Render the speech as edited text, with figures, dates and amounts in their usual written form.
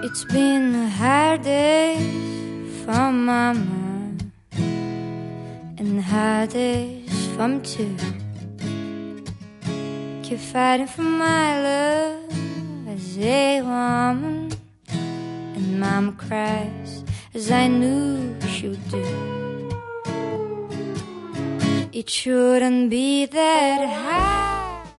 It's been hard days for mama and hard days for me too. Keep fighting for my love as a woman, and mama cries as I knew she would do. It shouldn't be that hard.